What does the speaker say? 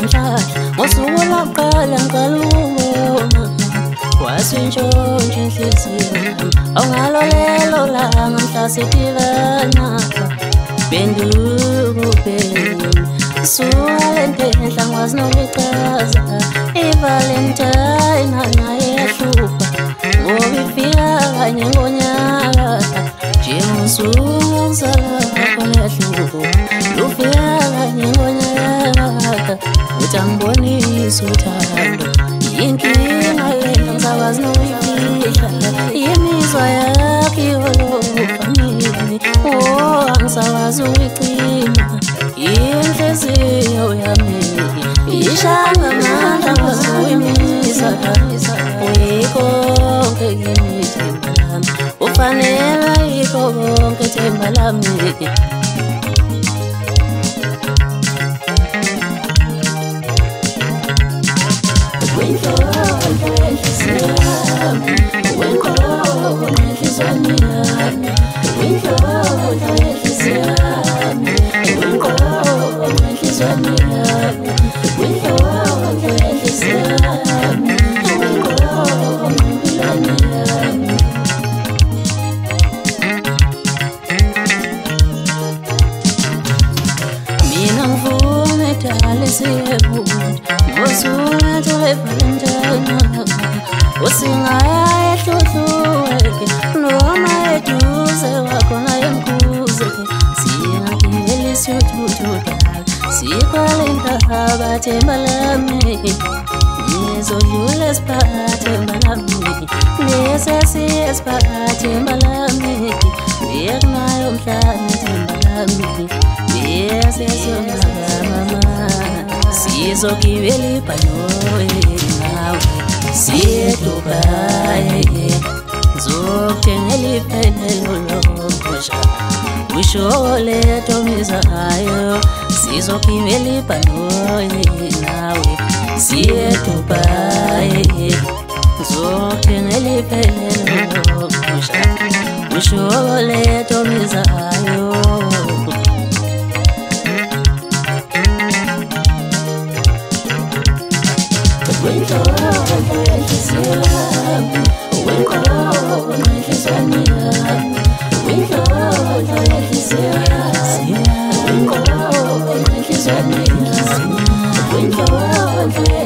mhlahla ngosuku lokuqala ngiqala ukubona wasintshontsha inhliziyo awungalo lelo langa mhla sidibana bendukubhekile suka lempehla ngikwazi nokuyichaza ivalentine angayehlupha ngoba ifika kanye ngonyaka njengosuku lokuzalwa kwakho lehlupho lufika kanye ngonyaka uthi angibonise uthando yinkinga yena ngisakwazi nokuyifihla imizwa yakho yolofamini angisakwazi ukuyicima inhliziyo yami ishaya ngamandla ngikwazi ukuyimisa uyikho-ke kimi ithemba lami ufanele yikho konke ithemba lami mina ngifuna edala siyebunda ngosuku lwevalentine usingaya ehluhluke noma eduze wakhona emkhuze singagibela isithuthudaka siqale intaba themba lami ngizodlula esiphathemba lami nesesiye esiphathemba lami bekunayo mhlane themba lami nesesiyongakamama sizogibela ibhanoyi nawe siye Dubai ngizokuthengela iphelelo lokosha usho letombizayo sizogibela ibhanoyi nawe siye Dubai ngizokuthengela iphelelo lokosha usho letombizayo When